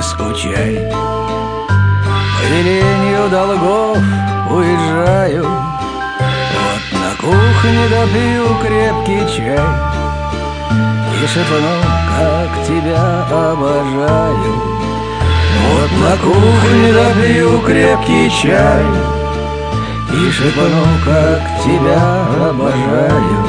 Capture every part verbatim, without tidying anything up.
скучай. По велению долгов уезжаю, вот на кухне допью крепкий чай и шепну, как тебя обожаю. Вот на кухне допью крепкий чай и шепну, как тебя обожаю.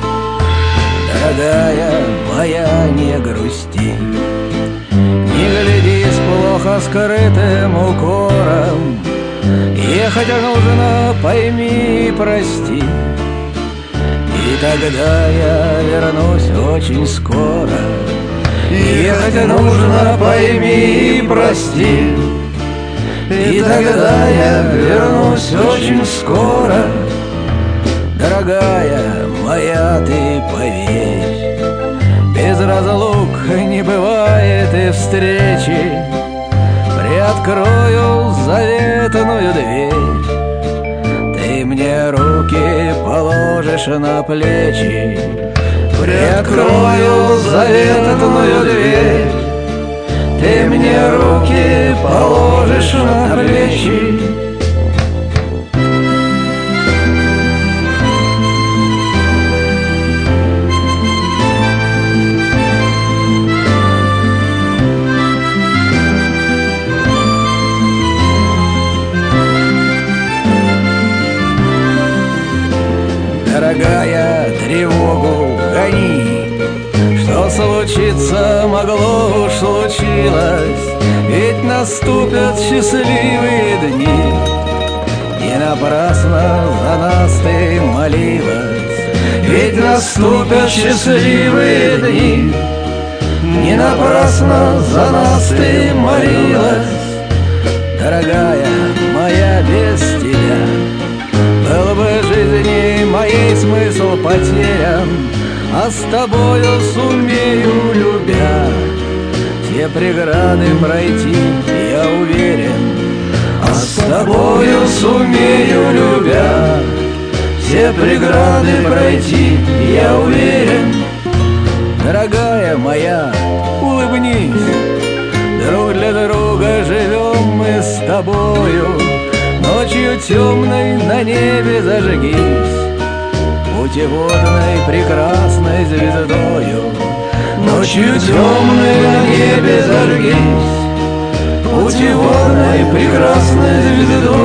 Дорогая моя, не грусти, не глядись плохо скрытым укором. Ехать нужно, пойми и прости, и тогда я вернусь очень скоро. Ехать нужно, пойми и прости, и тогда я вернусь очень скоро. Дорогая моя, ты поверь, без разлук не бывает и встречи. Приоткрою заветную дверь, ты мне руки положишь на плечи. Приоткрою заветную дверь, ты мне руки положишь на плечи. Дорогая, тревогу гони, что случиться могло, уж случилось, ведь наступят счастливые дни. Не напрасно за нас ты молилась, ведь наступят счастливые дни. Не напрасно за нас ты молилась. Дорогая моя, без тебя был бы жизни моей смысл потерян, а с тобою сумею, любя, все преграды пройти, я уверен. А с тобою сумею, любя, все преграды пройти, я уверен. Дорогая моя, улыбнись, друг для друга живем мы с тобою. Ночью темной на небе зажгись путеводной прекрасной звездою. Ночью темной на небе зажгись путеводной прекрасной звездою.